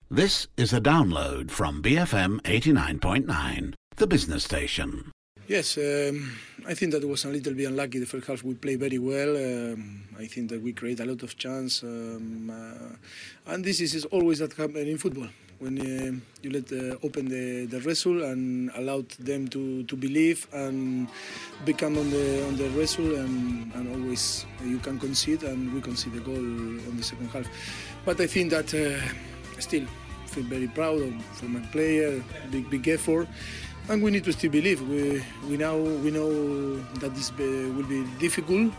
This is a download from BFM 89.9, the business station. Yes, I think that was a little bit unlucky. The first half we played very well. I think that we create a lot of chance. And this is always that happen in football. When you let open the result and allow them to believe and become on the result and always you can concede, and we concede the goal on the second half. But I think that still feel very proud for my player, big effort. And we need to still believe. We know that this will be difficult,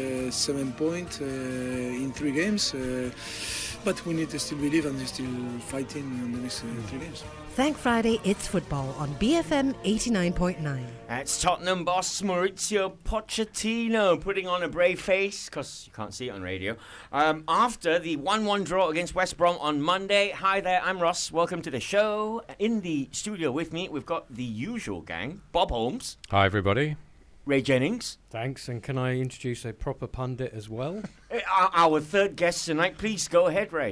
7 points in 3 games, but we need to still believe and still fighting in the next 3 games. Thank Friday, it's football on BFM 89.9. That's Tottenham boss Mauricio Pochettino putting on a brave face, because you can't see it on radio, after the 1-1 draw against West Brom on Monday. Hi there, I'm Ross. Welcome to the show. In the studio with me, we've got the usual gang. Bob Holmes. Hi, everybody. Ray Jennings. Thanks, and can I introduce a proper pundit as well? Our third guest tonight. Please go ahead, Ray.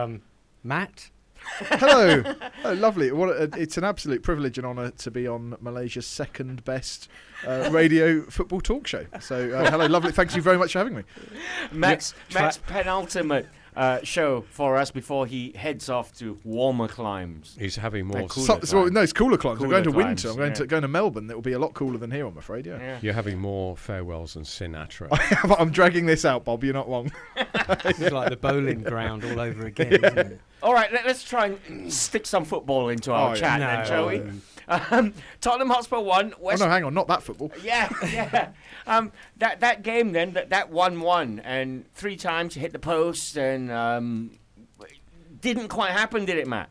Matt. Hello. Oh, lovely. It's an absolute privilege and honour to be on Malaysia's second best radio football talk show. So, hello, lovely. Thank you very much for having me. Matt's penultimate show for us before he heads off to warmer climes. He's having more. No, it's cooler climes. I'm going to winter. I'm going to Melbourne. It will be a lot cooler than here, I'm afraid. Yeah. You're having more farewells than Sinatra. I'm dragging this out, Bob. You're not wrong. It's like the bowling ground all over again, isn't it? All right, let's try and stick some football into our chat then, shall we? Tottenham Hotspur 1. Oh, no, hang on, not that football. Yeah. That game then, that 1-1, and 3 times you hit the post, and didn't quite happen, did it, Matt?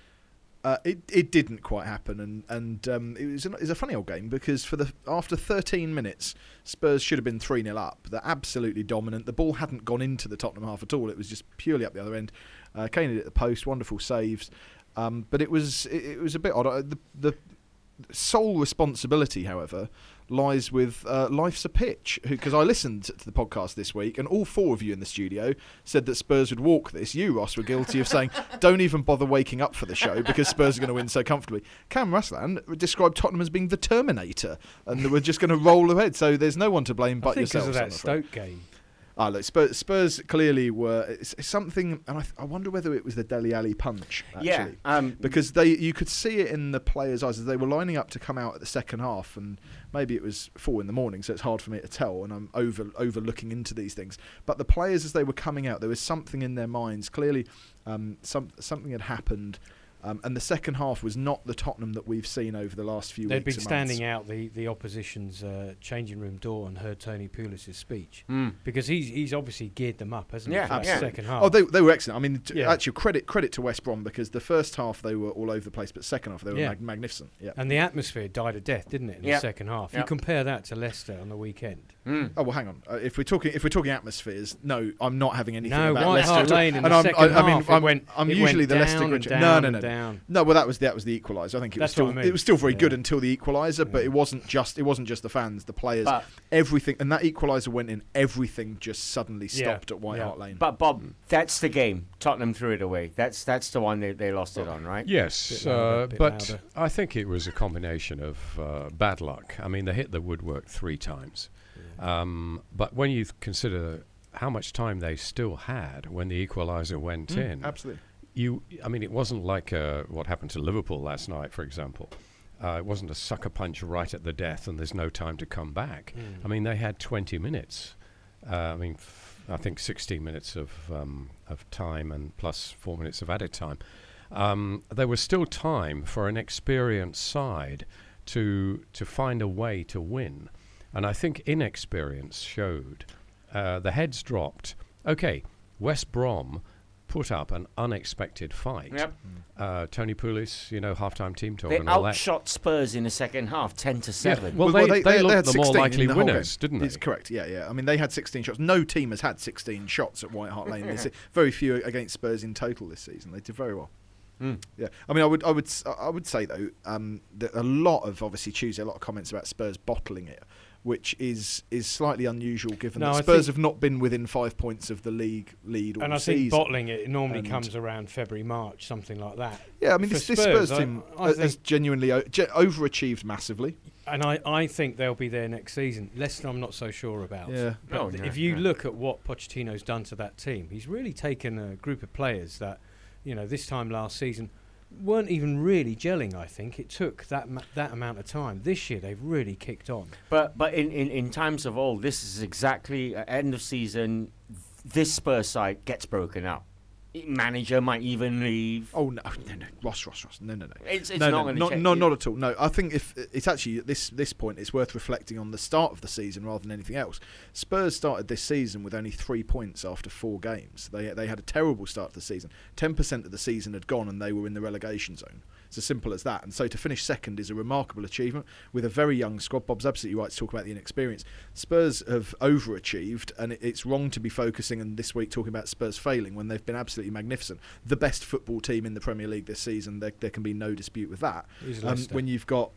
It didn't quite happen, and it was a funny old game because after 13 minutes, Spurs should have been 3-0 up. They're absolutely dominant. The ball hadn't gone into the Tottenham half at all. It was just purely up the other end. Kane hit the post, wonderful saves, but it was a bit odd. The sole responsibility, however, lies with Life's a Pitch, because I listened to the podcast this week and all 4 of you in the studio said that Spurs would walk this. You, Ross, were guilty of saying don't even bother waking up for the show because Spurs are going to win so comfortably. Cam Ruslan described Tottenham as being the Terminator and they were just going to roll ahead, so there's no one to blame but yourselves. Because of that Stoke game. Look, Spurs clearly were it's something, and I wonder whether it was the Dele Alli punch, actually. Yeah, because you could see it in the players' eyes as they were lining up to come out at the second half, and maybe it was 4 a.m, so it's hard for me to tell, and I'm overlooking into these things. But the players, as they were coming out, there was something in their minds. Clearly, something had happened. And the second half was not the Tottenham that we've seen over the last few weeks. They'd been standing out the opposition's changing room door and heard Tony Pulis' speech because he's obviously geared them up, hasn't he? For that second half. Oh, they were excellent. I mean, actually, credit to West Brom because the first half they were all over the place, but second half they were magnificent. Yeah. And the atmosphere died a death, didn't it, in the second half? You compare that to Leicester on the weekend. Oh well, hang on. If we're talking atmospheres, no, I'm not having anything about White Leicester. Hart Lane in the second half. I'm usually the Leicester. No. No, well, that was the equaliser. I think it was still very good until the equaliser, but it wasn't just the fans, the players, everything. And that equaliser went in. Everything just suddenly stopped at White Hart Lane. But Bob, that's the game. Tottenham threw it away. That's the one they lost it on, right? Yes, but I think it was a combination of bad luck. I mean, they hit the woodwork 3 times. But when you consider how much time they still had when the equaliser went in, absolutely. It wasn't like what happened to Liverpool last night, for example. It wasn't a sucker punch right at the death and there's no time to come back. I mean, they had 20 minutes. I think 16 minutes of time and plus 4 minutes of added time. There was still time for an experienced side to find a way to win. And I think inexperience showed. The heads dropped. Okay, West Brom put up an unexpected fight. Yep. Tony Pulis, half-time team talk they and all that. Outshot Spurs in the second half, 10-7. Yeah. Well, they looked the more likely winners, didn't they? It's correct, yeah. I mean, they had 16 shots. No team has had 16 shots at White Hart Lane. There's very few against Spurs in total this season. They did very well. Yeah, I mean, I would say though that a lot of obviously Tuesday, a lot of comments about Spurs bottling it. which is slightly unusual given that Spurs have not been within 5 points of the league lead all and season. And I think bottling it normally comes around February, March, something like that. Yeah, I mean, this Spurs team has genuinely overachieved massively. And I think they'll be there next season. Leicester, I'm not so sure about. Yeah. But if you look at what Pochettino's done to that team, he's really taken a group of players that, this time last season weren't even really gelling. I think it took that amount of time. This year they've really kicked on. But in times of old, this is exactly end of season. This Spurs side gets broken up. Manager might even leave. Oh no, Ross, no. It's not going to change. Not at all. No, I think if it's actually at this point, it's worth reflecting on the start of the season rather than anything else. Spurs started this season with only 3 points after 4 games. They had a terrible start to the season. 10% of the season had gone, and they were in the relegation zone. It's as simple as that. And so to finish second is a remarkable achievement with a very young squad. Bob's absolutely right to talk about the inexperience. Spurs have overachieved, and it's wrong to be focusing and this week talking about Spurs failing when they've been absolutely magnificent. The best football team in the Premier League this season. There can be no dispute with that. When you've got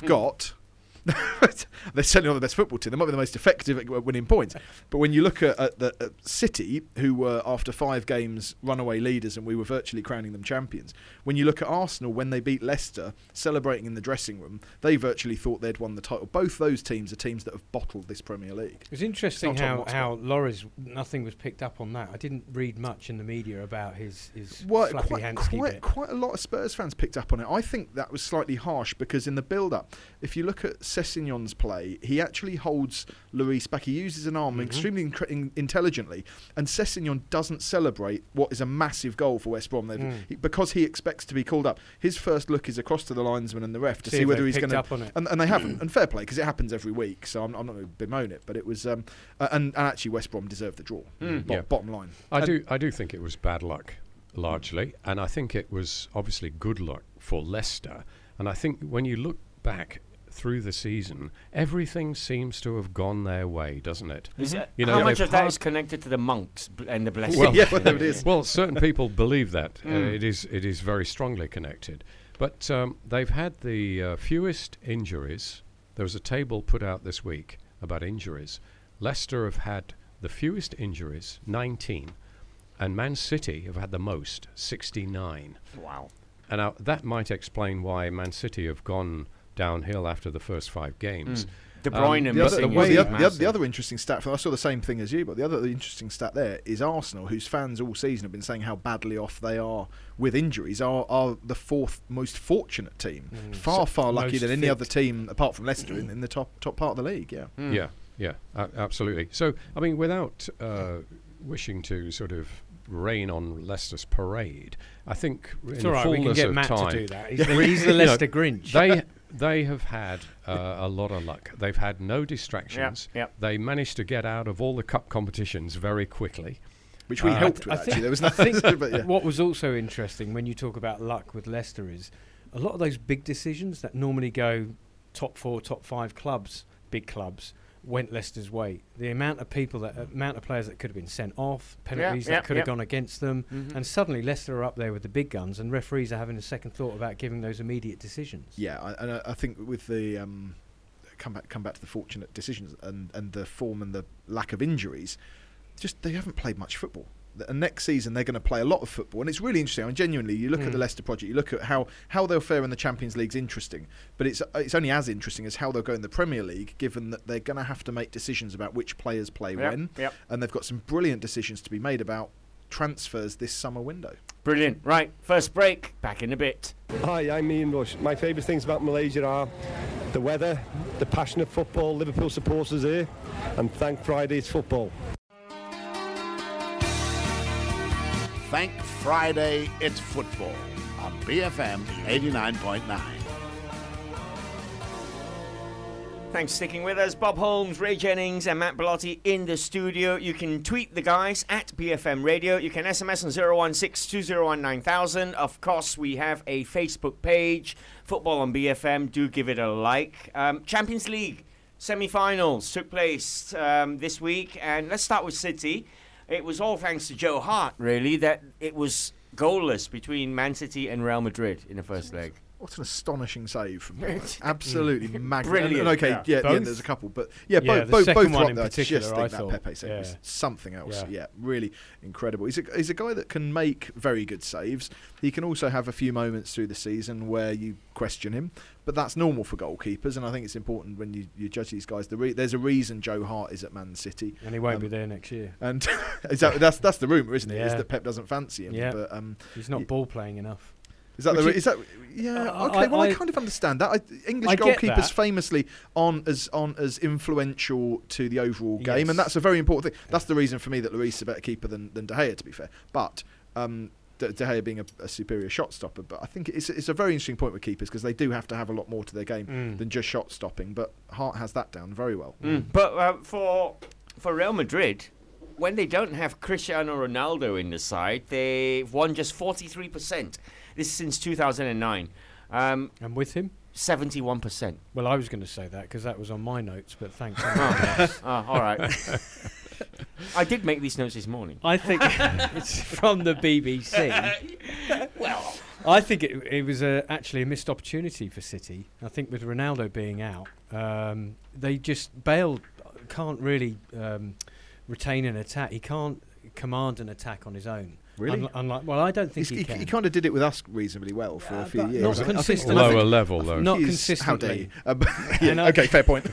they're certainly not the best football team. They might be the most effective at winning points. But when you look at City, who were after 5 games runaway leaders and we were virtually crowning them champions, when you look at Arsenal, when they beat Leicester, celebrating in the dressing room, they virtually thought they'd won the title. Both those teams are teams that have bottled this Premier League. It was interesting how Lloris, nothing was picked up on that. I didn't read much in the media about his fluffy Hansky bit. Quite a lot of Spurs fans picked up on it. I think that was slightly harsh because in the build-up, if you look at Sessegnon's play, he actually holds Lloris back. He uses an arm extremely intelligently, and Sessegnon doesn't celebrate what is a massive goal for West Brom. Because he expects to be called up. His first look is across to the linesman and the ref to see whether he's going to. And they haven't. And fair play, because it happens every week. So I'm not going to bemoan it, but it was. And actually, West Brom deserved the draw. Bottom line. I do think it was bad luck largely, and I think it was obviously good luck for Leicester. And I think when you look back through the season, everything seems to have gone their way, doesn't it? How much of that is connected to the monks and the blessings? Whatever it is. Well, certain people believe that. It is very strongly connected. But they've had the fewest injuries. There was a table put out this week about injuries. Leicester have had the fewest injuries, 19, and Man City have had the most, 69. Wow. And that might explain why Man City have gone downhill after the first 5 games. De Bruyne missing. The other interesting stat, I saw the same thing as you, but the other interesting stat there is Arsenal, whose fans all season have been saying how badly off they are with injuries, are the 4th most fortunate team. Far lucky than any other team, apart from Leicester, in the top part of the league. Yeah, absolutely. So, I mean, without wishing to sort of rain on Leicester's parade, I think in the fullness we can get Matt time, to do that. He's the Leicester Grinch. They have had a lot of luck. They've had no distractions. They managed to get out of all the cup competitions very quickly, which we helped with. Actually, there was nothing. What was also interesting when you talk about luck with Leicester is a lot of those big decisions that normally go top 4, top 5 clubs, big clubs, went Leicester's way. The amount of players that could have been sent off, penalties that could have gone against them, and suddenly Leicester are up there with the big guns, and referees are having a second thought about giving those immediate decisions. Yeah, and I think with the come back to the fortunate decisions and the form and the lack of injuries, just they haven't played much football. And next season they're going to play a lot of football, and it's really interesting. I mean, genuinely, you look at the Leicester project, you look at how they'll fare in the Champions League's interesting, but it's only as interesting as how they'll go in the Premier League, given that they're going to have to make decisions about which players play when, and they've got some brilliant decisions to be made about transfers this summer window. Brilliant. Right, first break, back in a bit. Hi, I'm Ian Rush. My favourite things about Malaysia are the weather, the passion of football, Liverpool supporters here, and thank Friday's football. Thank Friday, it's football on BFM 89.9. Thanks for sticking with us. Bob Holmes, Ray Jennings and Matt Bellotti in the studio. You can tweet the guys at BFM Radio. You can SMS on 016-201-9000. Of course, we have a Facebook page, Football on BFM. Do give it a like. Champions League semi-finals took place this week. And let's start with City. It was all thanks to Joe Hart, really, that it was goalless between Man City and Real Madrid in the first leg. What an astonishing save from him. Absolutely magnificent. Brilliant. Okay, Yeah. yeah, Both? there's a couple, but the both second were one up in there. I particular, just I think that thought. Pepe save was Yeah. something else. Yeah. Yeah, really incredible. He's a guy that can make very good saves. He can also have a few moments through the season where you question him, but that's normal for goalkeepers, and I think it's important when you judge these guys. There's a reason Joe Hart is at Man City. And he won't be there next year. And exactly, that's the rumour, isn't it? Is Yeah. that Pep doesn't fancy him. Yeah. But He's not ball playing enough. is that yeah? Okay, well, I kind of understand that. English I get goalkeepers that. famously aren't as influential to the overall game, Yes. and that's a very important thing. That's the reason for me that Lloris is a better keeper than De Gea, to be fair. But De Gea being a superior shot stopper, but I think it's a very interesting point with keepers because they do have to have a lot more to their game than just shot stopping. But Hart has that down very well. But for Real Madrid, when they don't have Cristiano Ronaldo in the side, they've won just 43%. This is since 2009. And with him? 71%. Well, I was going to say that because that was on my notes, but thanks. All right. I did make these notes this morning. I think it's from the BBC. Well, I think it was actually a missed opportunity for City. I think with Ronaldo being out, they just bailed. Can't really retain an attack. He can't command an attack on his own. Really? Well, I don't think he can. He kind of did it with us reasonably well for a few but years. not I think consistent. Lower level, though. Not he's- How dare you? consistently. Yeah, okay, fair point.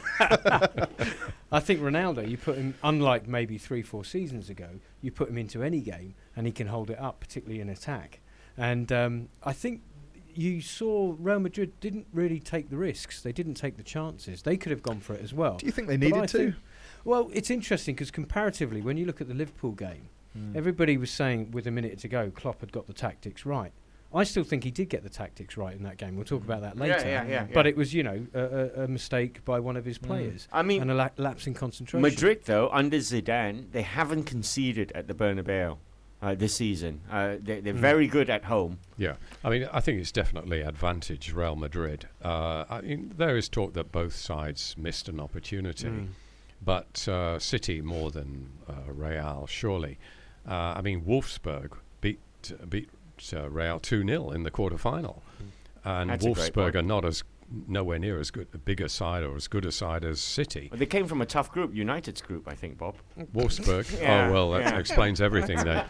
I think Ronaldo, you put him, unlike maybe 3-4 seasons ago, you put him into any game and he can hold it up, particularly in attack. And I think you saw Real Madrid didn't really take the risks. They didn't take the chances. They could have gone for it as well. Do you think they But I needed to? think- Well, it's interesting because comparatively, when you look at the Liverpool game, everybody was saying with a minute to go, Klopp had got the tactics right. I still think he did get the tactics right in that game. We'll talk about that later. Yeah. But it was, a mistake by one of his players. I mean, and a lapse in concentration. Madrid, though, under Zidane, they haven't conceded at the Bernabeu this season. They're very good at home. Yeah, I mean, I think it's definitely advantage Real Madrid. I mean, there is talk that both sides missed an opportunity, but City more than Real, surely. I mean, Wolfsburg beat Real 2-0 in the quarter-final, and That's a great Wolfsburg point. are nowhere near as good a bigger side or as good a side as City. They came from a tough group, United's group, I think, Bob. Wolfsburg. Yeah, Oh well, that yeah. explains everything there.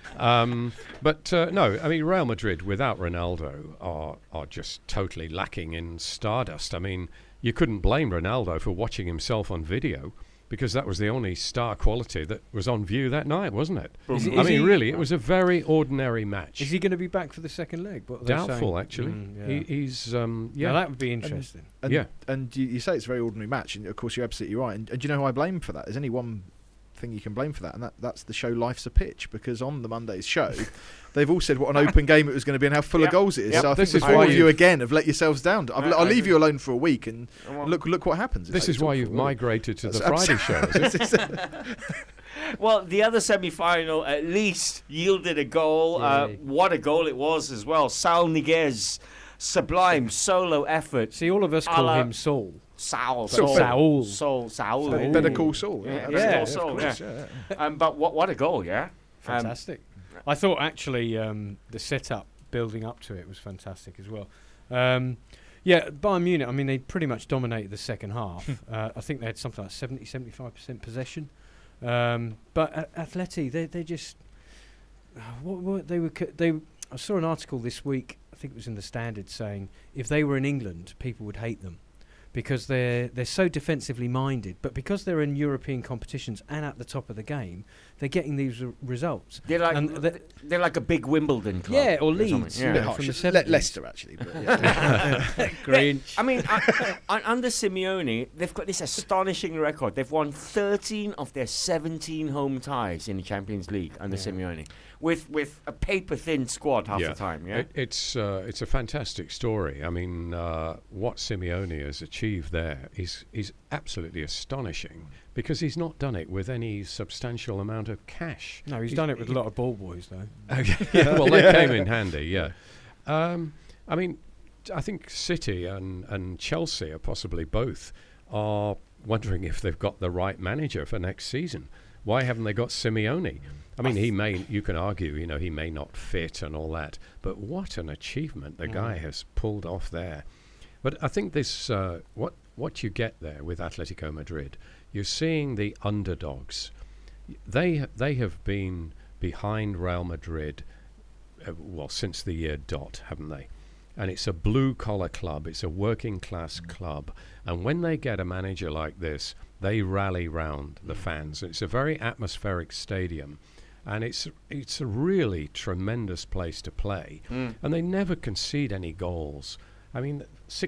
But no, I mean Real Madrid without Ronaldo are just totally lacking in stardust. I mean, you couldn't blame Ronaldo for watching himself on video because that was the only star quality that was on view that night, wasn't it? Is I mean, he- really, it was a very ordinary match. Is he going to be back for the second leg? What are they Doubtful, saying? actually. Yeah. He's Now yeah. that would be interesting. And, Yeah. and you say it's a very ordinary match, and of course you're absolutely right. And do you know who I blame for that? There's only one thing you can blame for that, and that's the show Life's a Pitch, because on the Monday's show, they've all said what an open game it was going to be and how full Yep. of goals it is. Yep. So I This think is the four why of you you've- again have let yourselves down. I'll I leave agree. you alone for a week, and Well, look what happens. This is It's why awful, you've really. migrated to the That's Friday shows. Well, the other semi-final at least yielded a goal. Yeah. What a goal it was as well. Saul Niguez, sublime solo effort. See, all of us A call la- him Saul. Saul. Saul. Better call Saul. Yeah, Better yeah, call of Saul, course, yeah. But what a goal, yeah? Fantastic. I thought actually the setup building up to it was fantastic as well. Yeah, Bayern Munich, I mean, they pretty much dominated the second half. I think they had something like 70-75% possession. But Atleti, they just... I saw an article this week, I think it was in the Standard, saying if they were in England, people would hate them because they're so defensively minded. But because they're in European competitions and at the top of the game, they're getting these results. They're like And they're like a big Wimbledon club. Yeah, or something. Leeds. Yeah. A bit from harsh. the 70s. Leicester, actually. But yeah. Grinch. I mean, under Simeone, they've got this astonishing record. They've won 13 of their 17 home ties in the Champions League under Simeone, with a paper-thin squad half the time. Yeah, It's a fantastic story. I mean, what Simeone has achieved there is absolutely astonishing because he's not done it with any substantial amount of cash. No, he's done it with a lot of ball boys, though. Yeah, well, that came in handy. Yeah, I mean, I think City and Chelsea are possibly both are wondering if they've got the right manager for next season. Why haven't they got Simeone? I mean, you can argue, he may not fit and all that, but what an achievement the guy has pulled off there. But I think this, what you get there with Atletico Madrid, you're seeing the underdogs. They have been behind Real Madrid, since the year dot, haven't they? And it's a blue-collar club, it's a working-class club, and when they get a manager like this, they rally round the fans. It's a very atmospheric stadium, and it's a really tremendous place to play. And they never concede any goals. I mean,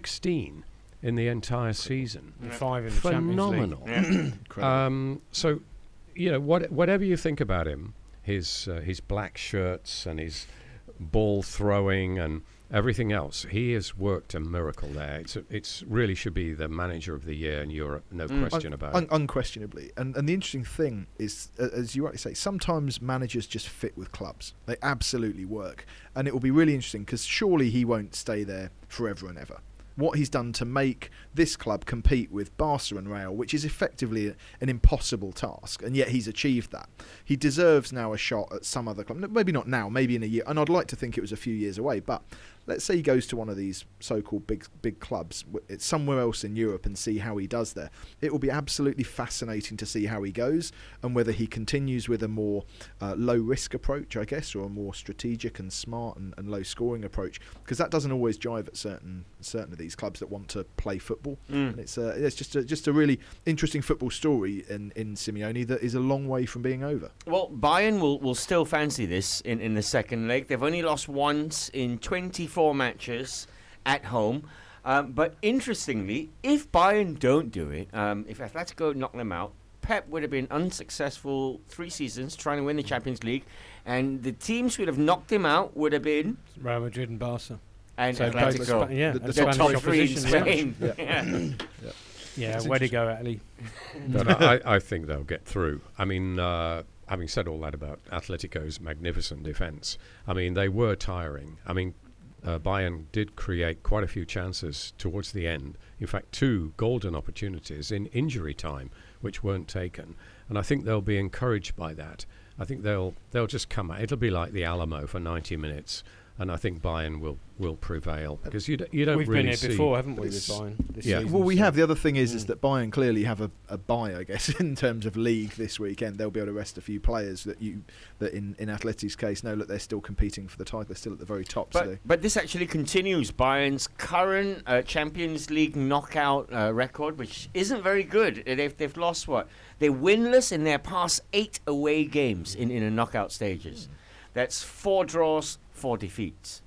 16 in the entire season. 5 in the Phenomenal. Champions League. So, whatever you think about him, his black shirts and his ball throwing and everything else, he has worked a miracle there. It's really should be the manager of the year in Europe, no question about it. Unquestionably. And the interesting thing is, as you rightly say, sometimes managers just fit with clubs. They absolutely work. And it will be really interesting because surely he won't stay there forever and ever. What he's done to make this club compete with Barca and Real, which is effectively an impossible task, and yet he's achieved that. He deserves now a shot at some other club. Maybe not now, maybe in a year, and I'd like to think it was a few years away, but let's say he goes to one of these so-called big clubs, it's somewhere else in Europe, and see how he does there. It will be absolutely fascinating to see how he goes and whether he continues with a more low-risk approach, I guess, or a more strategic and smart and low-scoring approach, because that doesn't always jive at certain of these clubs that want to play football. And it's just a really interesting football story in Simeone that is a long way from being over. Well, Bayern will still fancy this in the second leg. They've only lost once in 24 matches at home. But interestingly, if Bayern don't do it, if Atletico knock them out, Pep would have been unsuccessful 3 seasons trying to win the Champions League, and the teams who would have knocked him out would have been Real Madrid and Barca. And So Atletico. the The top 3 in opposition, Spain. Yeah, way to go, Ali. But I think they'll get through. I mean, having said all that about Atletico's magnificent defence, I mean, they were tiring. I mean, Bayern did create quite a few chances towards the end. In fact, 2 golden opportunities in injury time, which weren't taken. And I think they'll be encouraged by that. I think they'll just come out. It'll be like the Alamo for 90 minutes. And I think Bayern will prevail because you don't We've really been here see before, haven't we, with Bayern this season? Well, we so. have. The other thing is that Bayern clearly have a bye, I guess, in terms of league this weekend. They'll be able to rest a few players that in Atleti's case, no, look, they're still competing for the title. They're still at the very top. But this actually continues Bayern's current Champions League knockout record, which isn't very good. They've lost what? They're winless in their past 8 away games in the knockout stages. That's 4 draws, 4 defeats.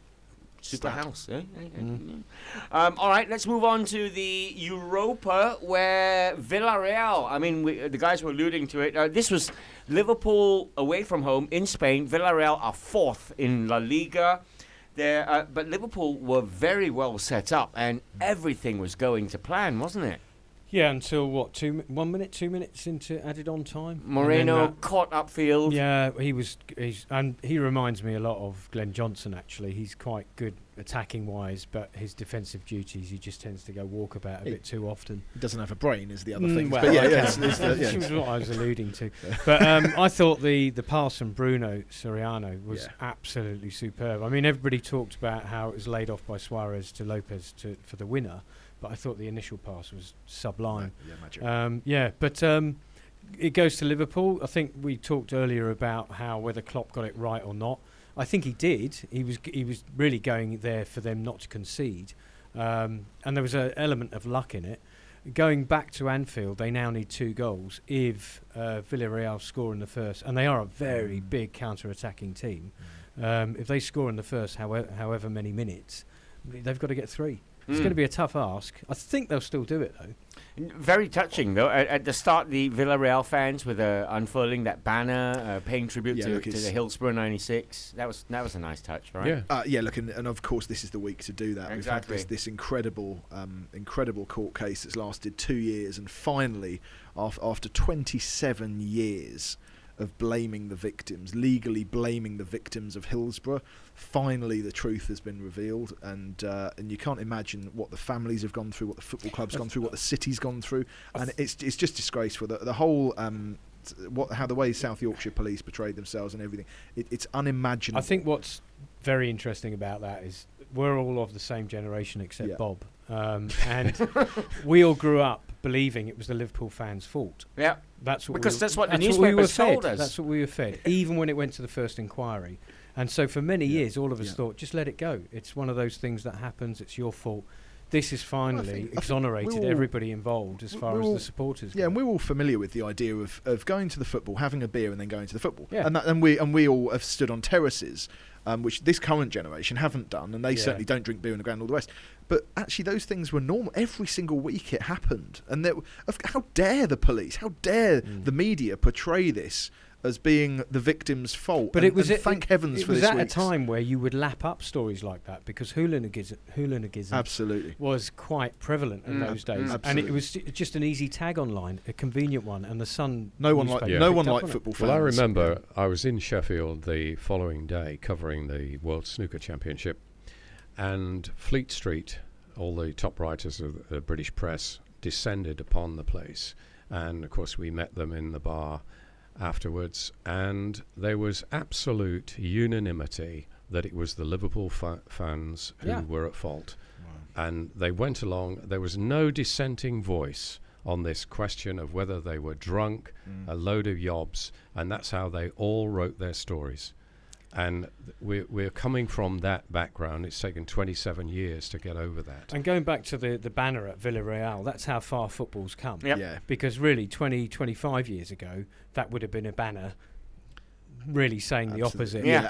Super house, eh? All right, let's move on to the Europa, where Villarreal, I mean, the guys were alluding to it. This was Liverpool away from home in Spain. Villarreal are 4th in La Liga. But Liverpool were very well set up, and everything was going to plan, wasn't it? Yeah, until what? 2 minutes into added on time. Moreno caught upfield. Yeah, he reminds me a lot of Glenn Johnson. Actually, he's quite good attacking wise, but his defensive duties, he just tends to go walkabout a bit too often. He doesn't have a brain, is the other thing. Well, But that's what I was alluding to. But I thought the pass from Bruno Soriano was absolutely superb. I mean, everybody talked about how it was laid off by Suarez to Lopez for the winner. But I thought the initial pass was sublime. But it goes to Liverpool. I think we talked earlier about whether Klopp got it right or not. I think he did. He was really going there for them not to concede, and there was an element of luck in it. Going back to Anfield, they now need 2 goals if Villarreal score in the first, and they are a very big counter-attacking team. If they score in the first, however many minutes, they've got to get 3. It's going to be a tough ask. I think they'll still do it, though. Very touching, though. At the start, the Villarreal fans with unfurling that banner, paying tribute to the Hillsborough 96. That was a nice touch, right? Yeah. Look, and of course, this is the week to do that. Exactly. We've had this incredible court case that's lasted 2 years, and finally, after 27 years of blaming the victims, legally blaming the victims of Hillsborough, finally the truth has been revealed, and you can't imagine what the families have gone through, what the football club's gone through, what the city's gone through, and it's just disgraceful. The whole how the way South Yorkshire police portrayed themselves and everything, it's unimaginable. I think what's very interesting about that is we're all of the same generation except Bob, and we all grew up believing it was the Liverpool fans' fault. Yeah, that's what that's what the newspapers told us. That's what we were fed, even when it went to the first inquiry. And so for many years, all of us thought, just let it go. It's one of those things that happens. It's your fault. This is finally exonerated everybody involved as far as the supporters. Yeah, and we're all familiar with the idea of going to the football, having a beer, and then going to the football. Yeah. And we all have stood on terraces, which this current generation haven't done, and they certainly don't drink beer in the ground and all the rest. But actually, those things were normal. Every single week it happened. And how dare the police, how dare the media portray this as being the victim's fault? But thank heavens for this. It was at a time where you would lap up stories like that because hooliganism absolutely was quite prevalent in those days, and it was just an easy tag online, a convenient one, and the Sun. No one liked football fans. Well, I remember I was in Sheffield the following day covering the World Snooker Championship, and Fleet Street, all the top writers of the British press descended upon the place, and of course we met them in the bar afterwards, and there was absolute unanimity that it was the Liverpool fans who were at fault. Wow. And they went along. There was no dissenting voice on this question of whether they were drunk, a load of yobs, and that's how they all wrote their stories. And we're coming from that background. It's taken 27 years to get over that. And going back to the banner at Villarreal, that's how far football's come. Yep. Yeah. Because really, 25 years ago, that would have been a banner really saying the opposite. Poking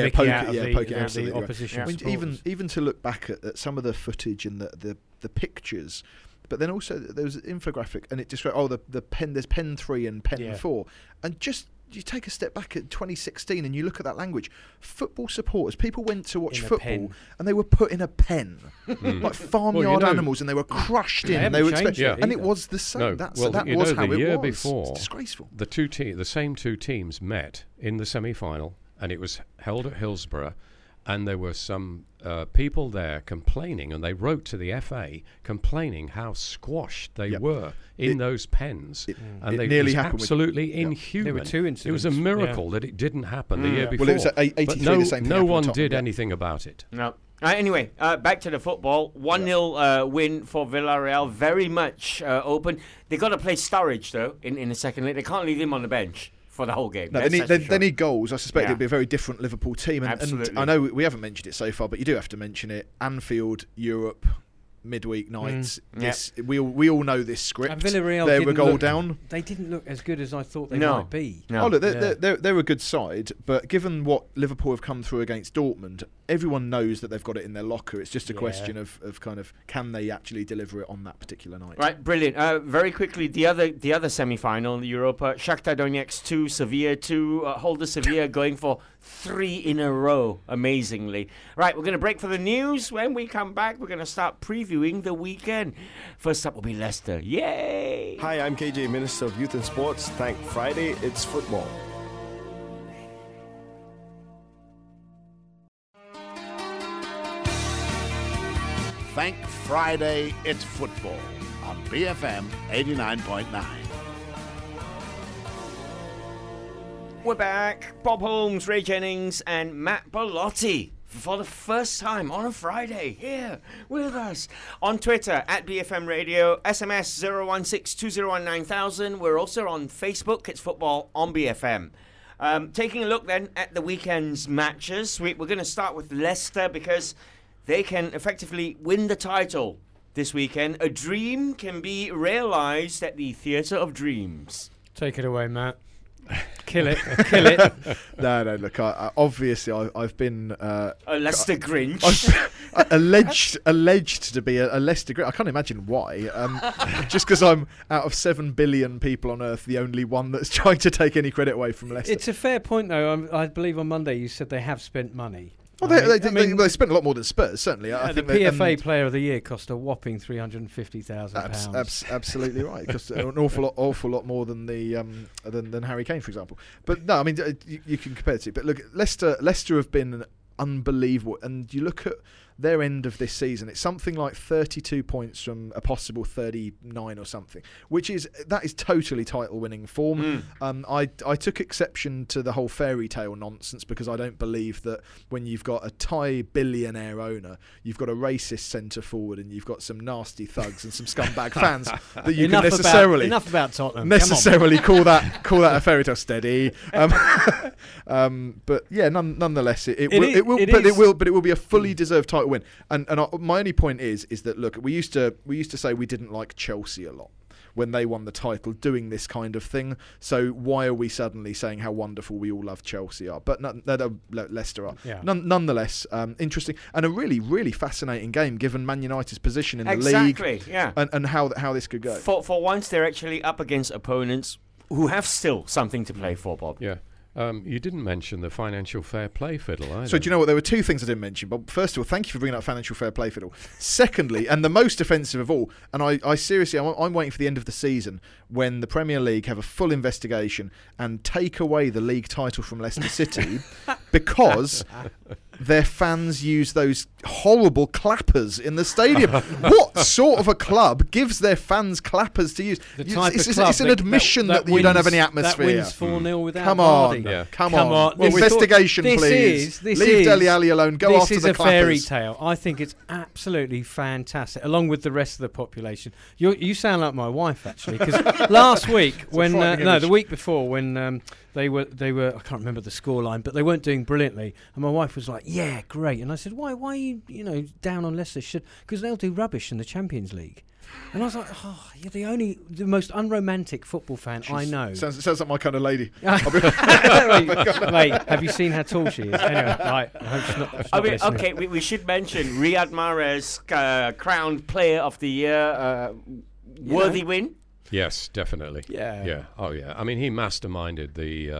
the opposition. I mean, even to look back at some of the footage and the pictures, but then also there was an infographic and it described there's pen 3 and pen 4, and just you take a step back at 2016 and you look at that language. Football supporters, people went to watch football and they were put in a pen, like farmyard animals, and they were crushed in. And they were and it was the same. That was how it was. The year before, it's disgraceful. The same two teams met in the semi-final, and it was held at Hillsborough. And there were some people there complaining, and they wrote to the FA complaining how squashed they were in those pens. And they nearly happened. Absolutely inhuman. There were 2 incidents. It was a miracle that it didn't happen the year before. Well, it was 83, but the same thing. No one did anything about it. No. Anyway, back to the football. 1-0 win for Villarreal. Very much open. They got to play Sturridge, though, in the second leg. They can't leave him on the bench for the whole game. No, they need goals. I suspect it'd be a very different Liverpool team. And I know we haven't mentioned it so far, but you do have to mention it. Anfield, Europe, midweek nights. We all know this script. And Villarreal they were goal down. They didn't look as good as I thought they might be. No. Oh, look, they're a good side, but given what Liverpool have come through against Dortmund, everyone knows that they've got it in their locker. It's just a question of kind of can they actually deliver it on that particular night. Right, brilliant. Very quickly, the other semi-final in the Europa, Shakhtar Donetsk 2, Sevilla 2. Holder Sevilla going for 3 in a row, amazingly. Right, we're going to break for the news. When we come back, we're going to start previewing the weekend. First up will be Leicester. Yay! Hi, I'm KJ, Minister of Youth and Sports. Thank Friday, it's football. Thank Friday, it's football on BFM 89.9. We're back. Bob Holmes, Ray Jennings, and Matt Bellotti for the first time on a Friday here with us on Twitter at BFM Radio, SMS 0162019,000. We're also on Facebook. It's football on BFM. Taking a look then at the weekend's matches, we're going to start with Leicester because they can effectively win the title this weekend. A dream can be realised at the Theatre of Dreams. Take it away, Matt. Kill it. Kill it. No, look, obviously I've been... a Leicester Grinch. alleged to be a Leicester Grinch. I can't imagine why. Just because I'm, out of 7 billion people on Earth, the only one that's trying to take any credit away from Leicester. It's a fair point, though. I believe on Monday you said they have spent money. Well, they spent a lot more than Spurs, certainly. I think the PFA Player of the Year cost a whopping £350,000. Absolutely right. It cost an awful lot more than than Harry Kane, for example. But no, I mean you can compare it to. But look, Leicester have been unbelievable, and you look at their end of this season, it's something like 32 points from a possible 39 or something, that is totally title-winning form. I took exception to the whole fairy tale nonsense because I don't believe that when you've got a Thai billionaire owner, you've got a racist centre forward, and you've got some nasty thugs and some scumbag fans that you can necessarily enough about Tottenham. Necessarily call that a fairy tale. Steady. But yeah, nonetheless, it will be a fully deserved title win. And my only point is that look, we used to say we didn't like Chelsea a lot when they won the title doing this kind of thing. So why are we suddenly saying how wonderful we all love Chelsea are? But Leicester are. Yeah. Nonetheless, interesting and a really, really fascinating game given Man United's position in the league. Exactly, yeah. And how this could go. For once, they're actually up against opponents who have still something to play for, Bob. Yeah. You didn't mention the financial fair play fiddle either. So do you know what? There were two things I didn't mention. But first of all, thank you for bringing up financial fair play fiddle. Secondly, and the most offensive of all, and I seriously, I'm waiting for the end of the season when the Premier League have a full investigation and take away the league title from Leicester City because their fans use those horrible clappers in the stadium. What sort of a club gives their fans clappers to use? It's an admission that you don't have any atmosphere. That wins 4-0 without Come on. Vardy. Come on. Investigation, please. Leave Dele Alli alone. Go after the clappers. This is a fairy tale. I think it's absolutely fantastic, along with the rest of the population. You sound like my wife, actually, because last week, the week before, when they were I can't remember the scoreline, but they weren't doing brilliantly, and my wife was like, "Yeah, great," and I said, "Why are you down on Leicester? Because they'll do rubbish in the Champions League." And I was like, "Oh, you're the most unromantic football fan I know." Sounds like my kind of lady. Wait, have you seen how tall she is? Anyway, I hope she's not. Okay, we should mention Riyad Mahrez, crowned Player of the Year, worthy win. Yes, definitely. Yeah. Yeah. Oh, yeah. I mean, he masterminded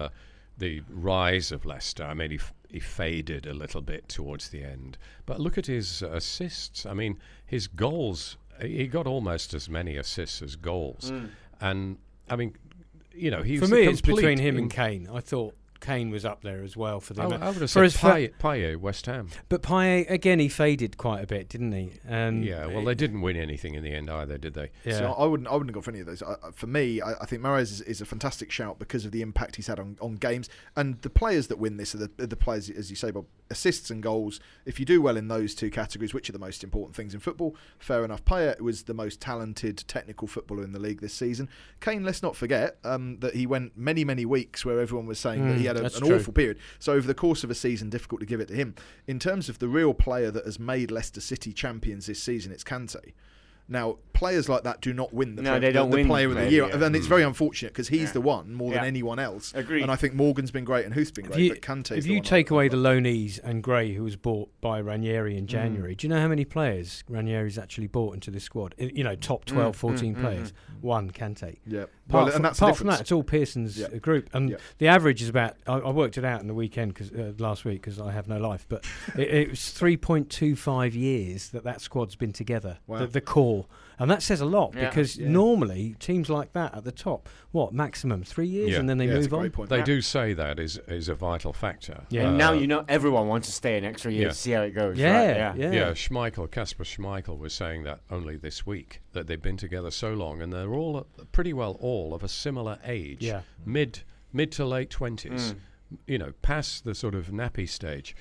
the rise of Leicester. I mean, he faded a little bit towards the end, but look at his assists. I mean, his goals. He got almost as many assists as goals, and I mean, he was for me, it's between him and Kane. I thought Kane was up there as well for the. I would have said Payet, West Ham. But Payet again, he faded quite a bit, didn't he? And well, they didn't win anything in the end either, did they? Yeah. So I wouldn't have gone for any of those. For me, I think Mahrez is a fantastic shout because of the impact he's had on games, and the players that win this are the players, as you say, Bob. Assists and goals. If you do well in those two categories, which are the most important things in football, fair enough. Payet was the most talented technical footballer in the league this season. Kane, let's not forget that he went many, many weeks where everyone was saying that he had an awful period. So over the course of a season, difficult to give it to him. In terms of the real player that has made Leicester City champions this season, it's Kante. Now, players like that do not win the Player of the Year. Yeah. And it's very unfortunate because he's the one more than anyone else. Agreed. And I think Morgan's been great and Huth's been great, but Kante's if you take away the loanees and Gray, who was bought by Ranieri in January, do you know how many players Ranieri's actually bought into this squad? Top 12, 14 players. One, Kante. Yeah. And that's apart from that, it's all Pearson's group. And the average is about, I worked it out in the weekend last week because I have no life, but it was 3.25 years that squad's been together, the core. And that says a lot because normally teams like that at the top, maximum 3 years and then they move on. They do say that is a vital factor. Yeah. And now everyone wants to stay an extra year to see how it goes. Yeah. Right? Yeah. Kasper Schmeichel was saying that only this week, that they've been together so long and they're all pretty well all of a similar age. Yeah. Mid to late 20s. Past the sort of nappy stage.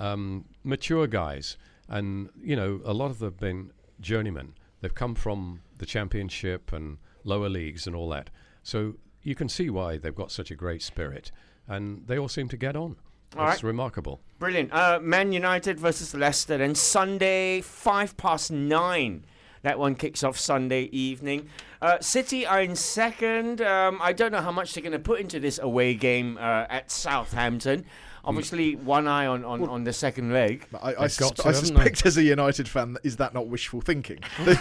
Mature guys. And, a lot of them have been journeymen. They've come from the Championship and lower leagues and all that. So you can see why they've got such a great spirit. And they all seem to get on. It's remarkable. Brilliant. Man United versus Leicester. Then Sunday, 9:05. That one kicks off Sunday evening. City are in second. I don't know how much they're going to put into this away game at Southampton. Obviously, one eye on the second leg. I suspect as a United fan, is that not wishful thinking?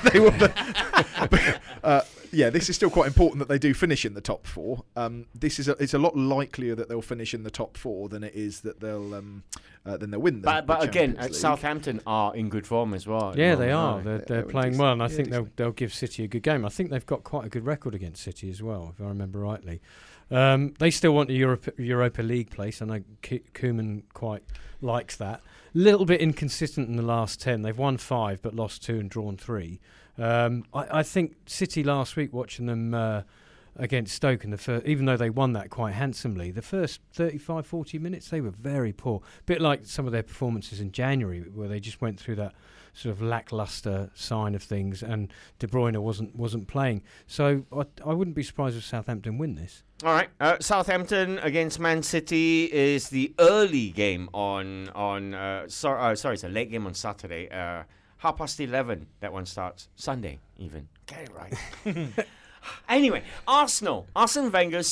This is still quite important that they do finish in the top four. It's a lot likelier that they'll finish in the top four than it is that they'll then they'll win. But again, Champions League. Southampton are in good form as well. Yeah, they are. They're they're playing well, and I decent. think they'll give City a good game. I think they've got quite a good record against City as well, if I remember rightly. They still want a Europa League place. I know Koeman quite likes that. Little bit inconsistent in the last 10. They've won 5 but lost 2 and drawn 3. I think City last week, watching them against Stoke, even though they won that quite handsomely, the first 35, 40 minutes they were very poor. A bit like some of their performances in January, where they just went through that sort of lacklustre sign of things, and De Bruyne wasn't playing. So I wouldn't be surprised if Southampton win this. All right, Southampton against Man City is the early game on sorry, it's a late game on Saturday. 11:30. That one starts Sunday even. Get it right. Anyway, Arsene Wenger's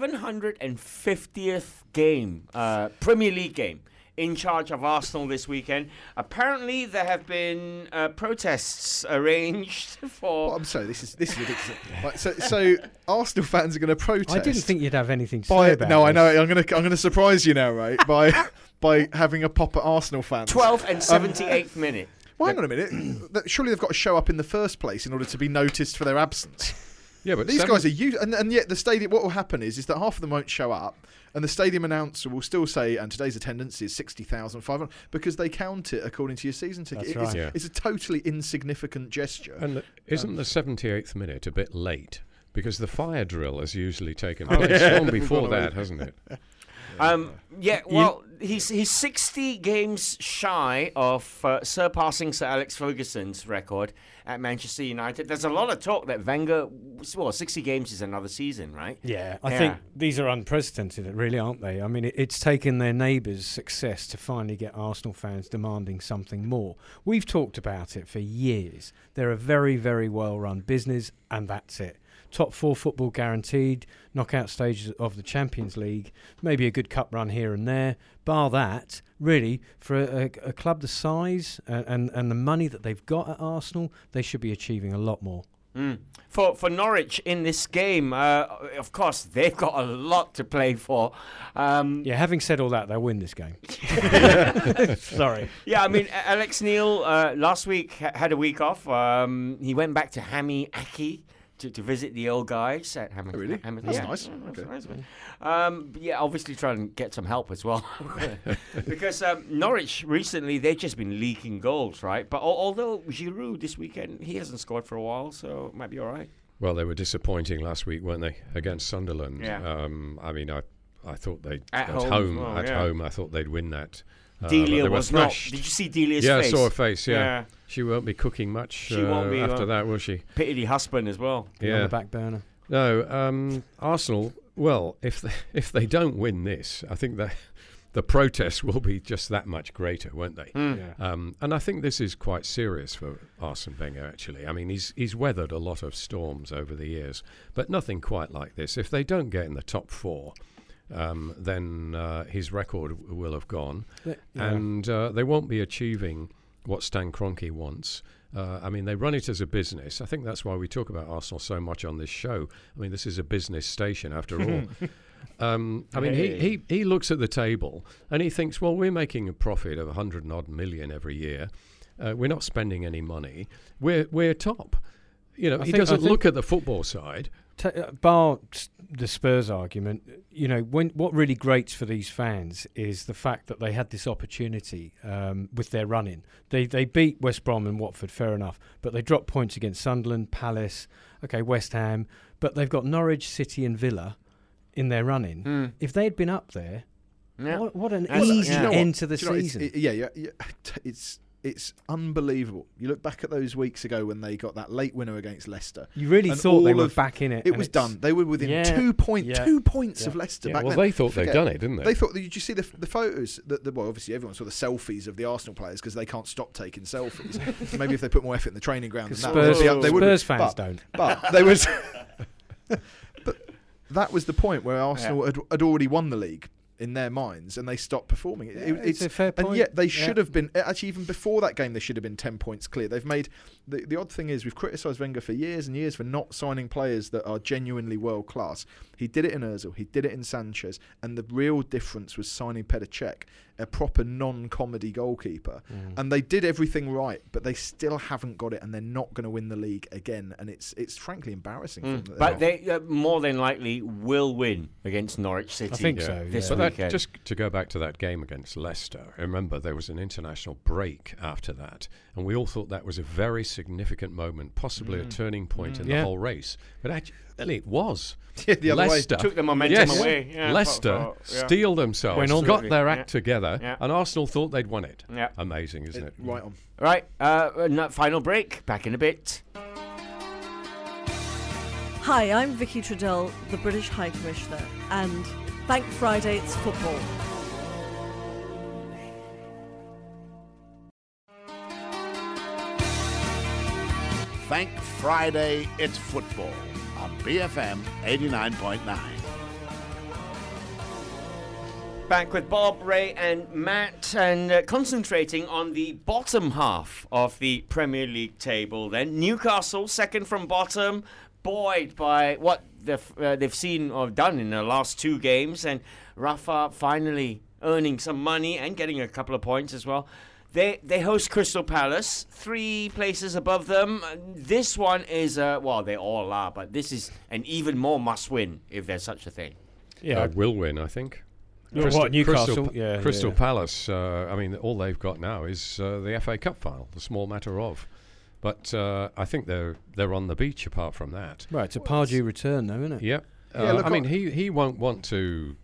750th game, Premier League game, in charge of Arsenal this weekend. Apparently, there have been protests arranged for. Well, I'm sorry, this is ridiculous. Right, so Arsenal fans are going to protest. I didn't think you'd have anything to say about No, this. I know. I'm going to surprise you now, right? by having a pop at Arsenal fans. 12th and 78th minute. Well, hang on a minute. Surely they've got to show up in the first place in order to be noticed for their absence. Yeah, but these guys are and yet the stadium. What will happen is that half of them won't show up, and the stadium announcer will still say, "And today's attendance is 60,500," because they count it according to your season ticket. That's right. It's a totally insignificant gesture. And isn't the 78th minute a bit late? Because the fire drill has usually taken place long before that, hasn't it? He's 60 games shy of surpassing Sir Alex Ferguson's record at Manchester United. There's a lot of talk that Wenger, 60 games is another season, right? Yeah, I think these are unprecedented, really, aren't they? I mean, it's taken their neighbours' success to finally get Arsenal fans demanding something more. We've talked about it for years. They're a very, very well-run business, and that's it. Top 4 football guaranteed, knockout stages of the Champions League, maybe a good cup run here and there. Bar that, really, for a club the size and the money that they've got at Arsenal, they should be achieving a lot more. For Norwich in this game, of course, they've got a lot to play for. Having said all that, they'll win this game. Sorry. Yeah, I mean, Alex Neil last week had a week off. He went back to Hammy Aki to visit the old guys at Hamilton. Really? That's nice. Okay. Nice, obviously trying to get some help as well. Because Norwich recently, they've just been leaking goals, right? But although Giroud this weekend, he hasn't scored for a while, so it might be all right. Well, they were disappointing last week, weren't they, against Sunderland? Yeah. I mean, I thought they'd at home, I thought they'd win that. Delia was not. Did you see Delia's face? Yeah, I saw her face, yeah. She won't be cooking much she won't be, after that, will she? Pity the husband as well. On the back burner. No, Arsenal, well, if they don't win this, I think that the protests will be just that much greater, won't they? And I think this is quite serious for Arsene Wenger, actually. I mean, he's weathered a lot of storms over the years, but nothing quite like this. If they don't get in the top 4... then his record will have gone, and they won't be achieving what Stan Kroenke wants. I mean, they run it as a business. I think that's why we talk about Arsenal so much on this show. I mean, this is a business station after all. I mean, he looks at the table and he thinks, well, we're making a profit of 100-odd million every year. We're not spending any money. We're top. You know, he doesn't look at the football side. Bar the Spurs argument, you know, what really grates for these fans is the fact that they had this opportunity with their run-in. They beat West Brom and Watford, fair enough, but they dropped points against Sunderland, Palace, West Ham, but they've got Norwich, City and Villa in their run-in. If they had been up there, what an easy end to the season. It's unbelievable. You look back at those weeks ago when they got that late winner against Leicester. You really thought they were back in it. It was done. They were within 2 points of Leicester back then. Well, they thought they'd done it, didn't they? They thought. Did you see the photos? Well, obviously everyone saw the selfies of the Arsenal players because they can't stop taking selfies. So maybe if they put more effort in the training ground than that, Spurs fans don't. But there was. But that was the point where Arsenal had already won the league in their minds, and they stopped performing. It's a fair point. And yet they should have been, actually even before that game, they should have been 10 points clear. They've made, the odd thing is we've criticised Wenger for years and years for not signing players that are genuinely world class. He did it in Ozil, he did it in Sanchez, and the real difference was signing Petr Cech. a proper non-comedy goalkeeper, and they did everything right, but they still haven't got it, and they're not going to win the league again, and it's frankly embarrassing. For them But they more than likely will win against Norwich City. I think so. This But weekend. just to go back to that game against Leicester, remember there was an international break after that, and we all thought that was a very significant moment, possibly a turning point in the whole race. But actually, it was. The other way. Leicester took the momentum away. Yeah, Leicester steeled themselves, Went on. got their act together, Yeah. and Arsenal thought they'd won it. Yeah. Amazing, isn't it? Right on. Right, final break. Back in a bit. Hi, I'm Vicky Trudell, the British High Commissioner, and thank Friday it's football. Thank Friday, it's football on BFM 89.9. Back with Bob, Ray and Matt, and concentrating on the bottom half of the Premier League table then. Newcastle, second from bottom, buoyed by what they've seen or done in the last 2 games, and Rafa finally earning some money and getting a couple of points as well. They host Crystal Palace, 3 places above them. This one is, well, they all are, but this is an even more must-win, if there's such a thing. Yeah, Will win, I think. Newcastle? Crystal Palace, I mean, all they've got now is the FA Cup final, the small matter of. But I think they're on the beach apart from that. Right, it's a Pardew return, though, isn't it? Yep. I mean, he won't want to,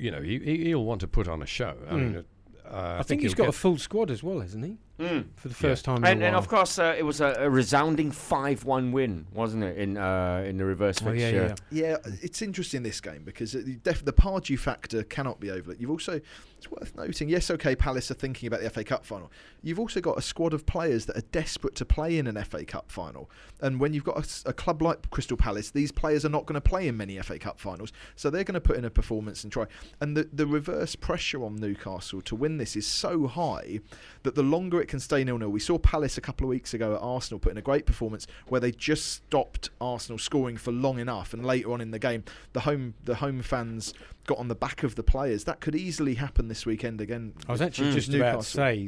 he'll want to put on a show. I mean, I think he's got a full squad as well, hasn't he? For the first time in a while. And of course, it was a resounding 5-1 win, wasn't it, in the reverse fixture? Yeah, it's interesting this game because the Pardew factor cannot be overlooked. You've also, it's worth noting, yes, okay, Palace are thinking about the FA Cup final. You've also got a squad of players that are desperate to play in an FA Cup final. And when you've got a club like Crystal Palace, these players are not going to play in many FA Cup finals. So they're going to put in a performance and try. And the reverse pressure on Newcastle to win this is so high that the longer it can stay 0-0. We saw Palace a couple of weeks ago at Arsenal put in a great performance where they just stopped Arsenal scoring for long enough, and later on in the game the home fans got on the back of the players. That could easily happen this weekend again. I was actually just about to say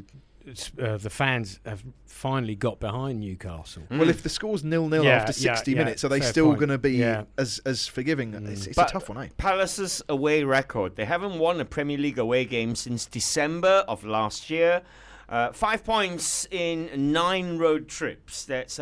the fans have finally got behind Newcastle. Well, if the score's 0-0 after 60 minutes, are they still going to be as forgiving? It's a tough one, eh? Palace's away record, they haven't won a Premier League away game since December of last year. 5 points in 9 road trips. That's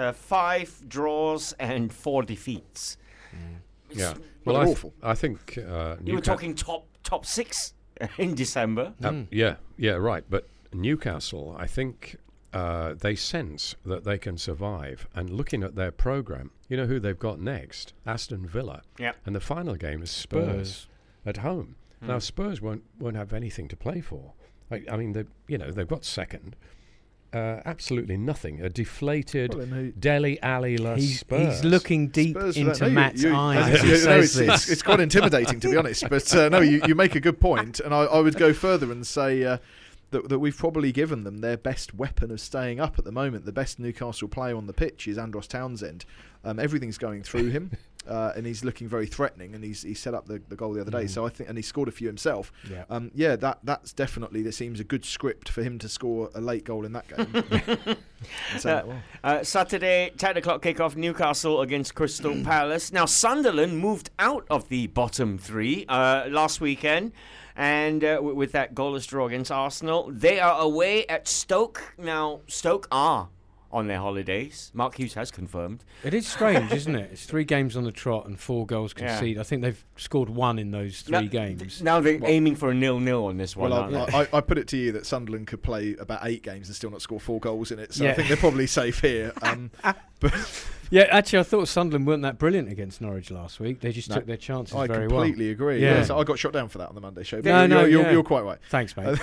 5 draws and 4 defeats. Yeah, well, awful. I think you were talking top 6 in December. Yeah, right. But Newcastle, I think they sense that they can survive. And looking at their programme, you know who they've got next? Aston Villa. Yeah. And the final game is Spurs at home. Now Spurs won't have anything to play for. I mean, they've got second. Absolutely nothing. A deflated Dele Alli-less Spurs. He's looking deep Spurs into Matt's eyes as he says this. It's quite intimidating, to be honest. But no, you make a good point, and I would go further and say that we've probably given them their best weapon of staying up at the moment. The best Newcastle player on the pitch is Andros Townsend. Everything's going through him. And he's looking very threatening, and he set up the goal the other day. So I think, and he scored a few himself. That's definitely, there seems a good script for him to score a late goal in that game. Saturday, 10 o'clock kickoff, Newcastle against Crystal Palace. Now, Sunderland moved out of the bottom 3 last weekend, and with that goalless draw against Arsenal. They are away at Stoke. Now, Stoke are on their holidays. Mark Hughes has confirmed. It is strange, isn't it? It's 3 games on the trot and 4 goals conceded. I think they've scored 1 in those 3 games. Now they're aiming for a 0-0 on this one. Well, I put it to you that Sunderland could play about 8 games and still not score 4 goals in it. So I think they're probably safe here. Yeah, actually, I thought Sunderland weren't that brilliant against Norwich last week. They just took their chances very well. I completely agree. Yeah. So I got shot down for that on the Monday show. You're quite right. Thanks, mate.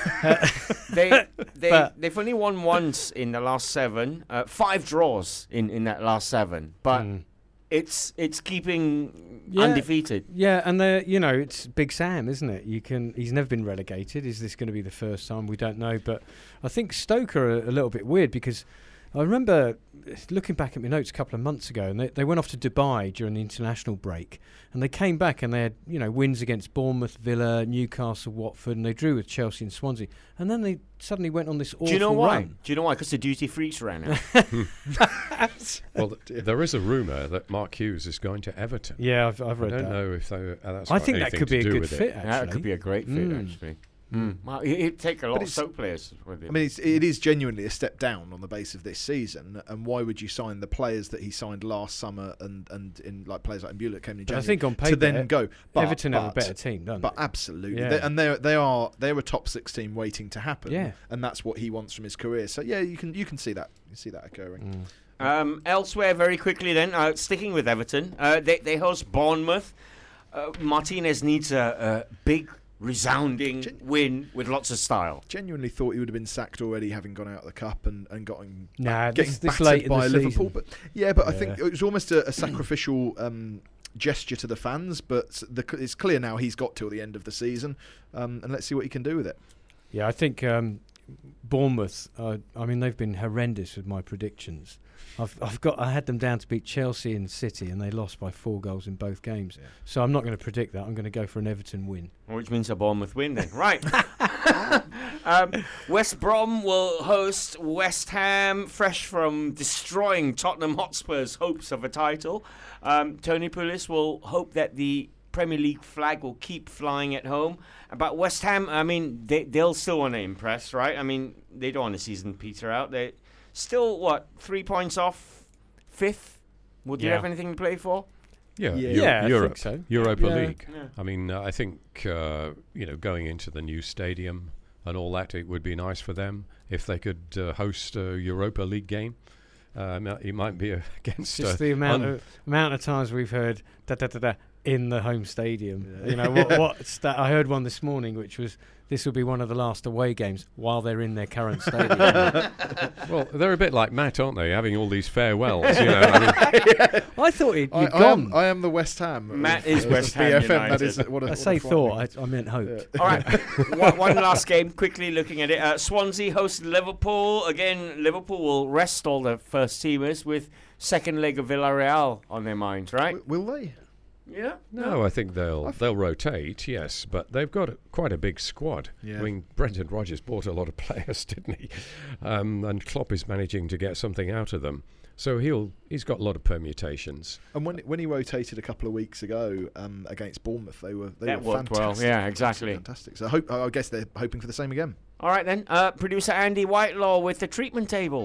They've only won once in the last 7. 5 draws in that last 7. But it's keeping undefeated. Yeah, and it's Big Sam, isn't it? He's never been relegated. Is this going to be the first time? We don't know. But I think Stoke are a little bit weird because I remember looking back at my notes a couple of months ago, and they went off to Dubai during the international break, and they came back and they had wins against Bournemouth, Villa, Newcastle, Watford, and they drew with Chelsea and Swansea, and then they suddenly went on this awful Do you know why? run. Do you know why? Because the duty frees ran out. Well, there is a rumour that Mark Hughes is going to Everton. Yeah, I've read that. I don't know if that's I got think that anything could be to a do good with fit. it. Actually, Yeah, it could be a great fit, actually. Well, he'd take a lot of soap players with him. I mean, it is genuinely a step down on the base of this season. And why would you sign the players that he signed last summer and in like players like Mbula came in January? I think on paper, to then go. Everton have a better team, don't they? But absolutely, Yeah. they're a top 6 team waiting to happen. Yeah. And that's what he wants from his career. So yeah, you can see that. You see that occurring. Elsewhere, very quickly then, sticking with Everton, they host Bournemouth. Martinez needs a big, resounding win with lots of style. Genuinely thought he would have been sacked already, having gone out of the cup and getting this battered late in by the Liverpool. season. But I think it was almost a sacrificial gesture to the fans. But it's clear now he's got till the end of the season, and let's see what he can do with it. Yeah, I think Bournemouth. They've been horrendous with my predictions. I had them down to beat Chelsea and City, and they lost by 4 goals in both games. Yeah. So I'm not going to predict that. I'm going to go for an Everton win. Which means a Bournemouth win then. Right. West Brom will host West Ham, fresh from destroying Tottenham Hotspur's hopes of a title. Tony Pulis will hope that the Premier League flag will keep flying at home. But West Ham, they'll still want to impress, right? They don't want to season peter out. They're still, 3 points off 5th? Would you have anything to play for? Yeah, Europe, I think so. Europa League. Yeah. I think going into the new stadium and all that, it would be nice for them if they could host a Europa League game. It might be against just the amount of times we've heard da-da-da-da in the home stadium. Yeah. I heard one this morning, which was this will be one of the last away games while they're in their current stadium. Well, they're a bit like Matt, aren't they? Having all these farewells. I thought you'd gone. I am the West Ham. Matt is West Ham United. I say thought. I meant hoped. Yeah. All right. one last game. Quickly looking at it. Swansea hosts Liverpool. Again, Liverpool will rest all the first teamers with second leg of Villarreal on their minds, right? Will they? Yeah. No, I think they'll rotate, yes, but they've got quite a big squad. Yeah. Brendan Rodgers bought a lot of players, didn't he? And Klopp is managing to get something out of them. So he's got a lot of permutations. And when he rotated a couple of weeks ago against Bournemouth, they were worked fantastic. Well. Yeah, exactly. Fantastic. So I guess they're hoping for the same again. All right then. Producer Andy Whitelaw with the treatment table.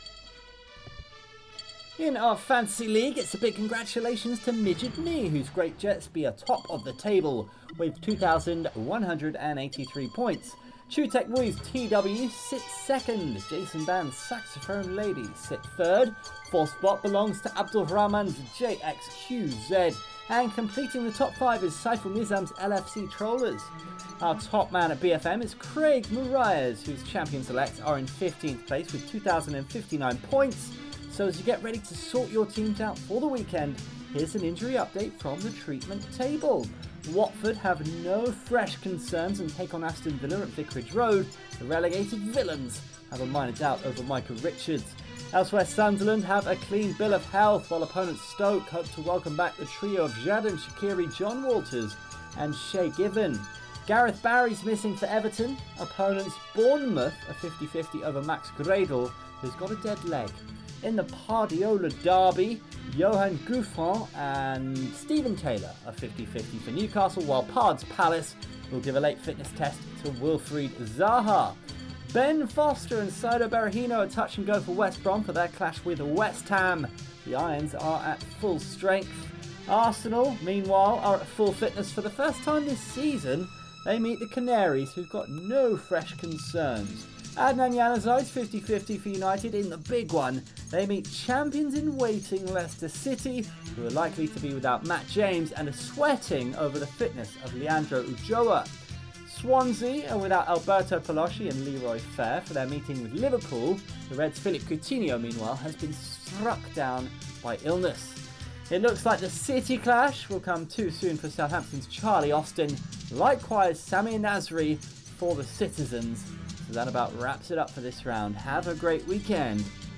In our fantasy league, it's a big congratulations to Midget Me, whose Great Jets be atop of the table with 2,183 points. Chutek Mui's TW sits second. Jason Band's Saxophone Lady sit third. Fourth spot belongs to Abdul Rahman's JXQZ. And completing the top 5 is Saiful Nizam's LFC Trollers. Our top man at BFM is Craig Marias, whose champion selects are in 15th place with 2,059 points. So as you get ready to sort your teams out for the weekend, here's an injury update from the treatment table. Watford have no fresh concerns and take on Aston Villa at Vicarage Road. The relegated Villains have a minor doubt over Micah Richards. Elsewhere, Sunderland have a clean bill of health, while opponent Stoke hope to welcome back the trio of Jadon Shaqiri, John Walters and Shay Given. Gareth Barry's missing for Everton. Opponents Bournemouth a 50-50 over Max Gradel, who's got a dead leg. In the Pardiola derby, Johan Gouffran and Stephen Taylor are 50-50 for Newcastle, while Pards Palace will give a late fitness test to Wilfried Zaha. Ben Foster and Saido Berahino are touch and go for West Brom for their clash with West Ham. The Irons are at full strength. Arsenal, meanwhile, are at full fitness for the first time this season. They meet the Canaries, who've got no fresh concerns. Adnan Januzaj's 50-50 for United in the big one. They meet champions in waiting Leicester City, who are likely to be without Matt James and are sweating over the fitness of Leandro Ulloa. Swansea are without Alberto Palosci and Leroy Fair for their meeting with Liverpool. The Reds' Philip Coutinho, meanwhile, has been struck down by illness. It looks like the City clash will come too soon for Southampton's Charlie Austin. Likewise, Samir Nasri for the Citizens. So that about wraps it up for this round. Have a great weekend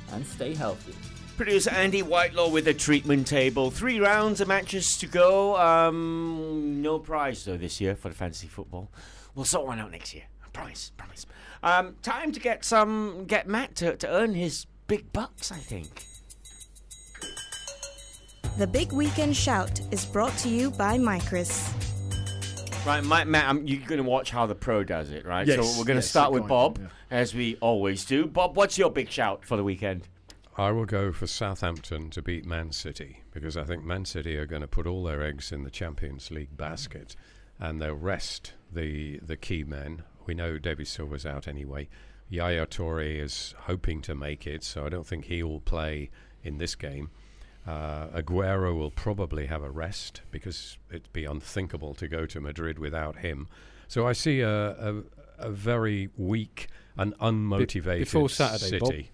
and stay healthy. Producer Andy Whitelaw with the treatment table. 3 rounds of matches to go. No prize, though, this year for the fantasy football. We'll sort one out next year. Promise. Time to get Matt to earn his big bucks, I think. The Big Weekend Shout is brought to you by Micris. Right, Matt, you're going to watch how the pro does it, right? Yes, so we're going to start with Bob, as we always do. Bob, what's your big shout for the weekend? I will go for Southampton to beat Man City, because I think Man City are going to put all their eggs in the Champions League basket, and they'll rest the key men. We know David Silva's out anyway. Yaya Toure is hoping to make it, so I don't think he will play in this game. Aguero will probably have a rest, because it'd be unthinkable to go to Madrid without him. So I see a very weak and unmotivated before Saturday, City.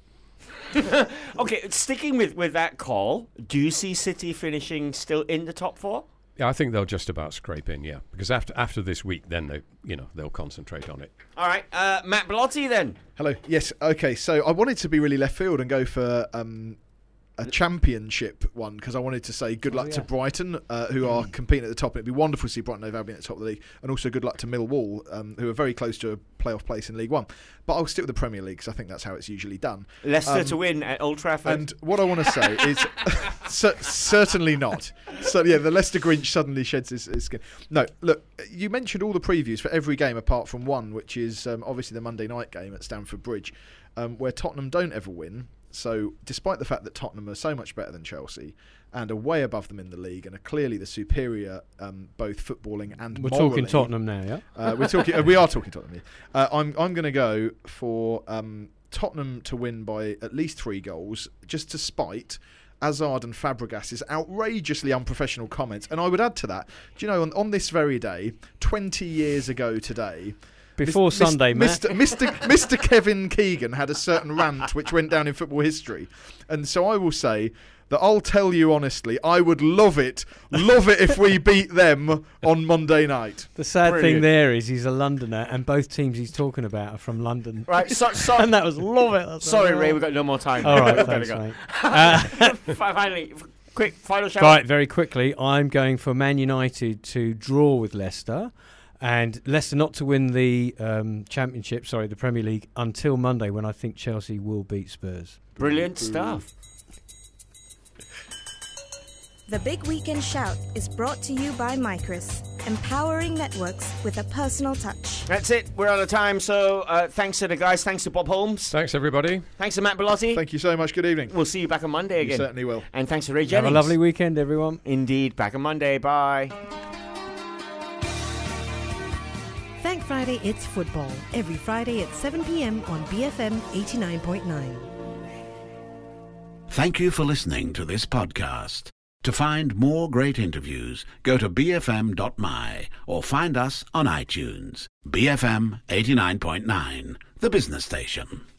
Okay, sticking with that call, do you see City finishing still in the top 4? Yeah, I think they'll just about scrape in, yeah. Because after this week, then they'll concentrate on it. All right, Matt Bellotti then. Hello. Yes. Okay. So I wanted to be really left field and go for a championship one, because I wanted to say good luck to Brighton, who are competing at the top. It'd be wonderful to see Brighton Hove Albion at the top of the league, and also good luck to Millwall, who are very close to a playoff place in League One. But I'll stick with the Premier League, because I think that's how it's usually done. Leicester to win at Old Trafford. And what I want to say is certainly not. So yeah, the Leicester Grinch suddenly sheds his skin. No, look, you mentioned all the previews for every game apart from one, which is obviously the Monday night game at Stamford Bridge, where Tottenham don't ever win. So despite the fact that Tottenham are so much better than Chelsea and are way above them in the league and are clearly the superior both footballing and we're morally, talking Tottenham now, yeah? We are talking Tottenham here. I'm going to go for Tottenham to win by at least 3 goals, just to spite Hazard and Fabregas's outrageously unprofessional comments. And I would add to that, do you know, on this very day, 20 years ago today, before Sunday, Matt. Mr. Kevin Keegan had a certain rant which went down in football history. And so I will say that I'll tell you honestly, I would love it if we beat them on Monday night. The sad thing there is he's a Londoner, and both teams he's talking about are from London. Right, so and that was love it. Sorry, Ray, we've got no more time. All right, thanks, mate. Finally, quick final shout. Right, very quickly, I'm going for Man United to draw with Leicester. And Leicester not to win the the Premier League, until Monday, when I think Chelsea will beat Spurs. Brilliant stuff. The Big Weekend Shout is brought to you by Micris, empowering networks with a personal touch. That's it. We're out of time. So thanks to the guys. Thanks to Bob Holmes. Thanks, everybody. Thanks to Matt Bellotti. Thank you so much. Good evening. We'll see you back on Monday again. You certainly will. And thanks to Ray Jennings. Have a lovely weekend, everyone. Indeed. Back on Monday. Bye. Thank Friday, it's football. Every Friday at 7 p.m. on BFM 89.9. Thank you for listening to this podcast. To find more great interviews, go to bfm.my or find us on iTunes. BFM 89.9, the business station.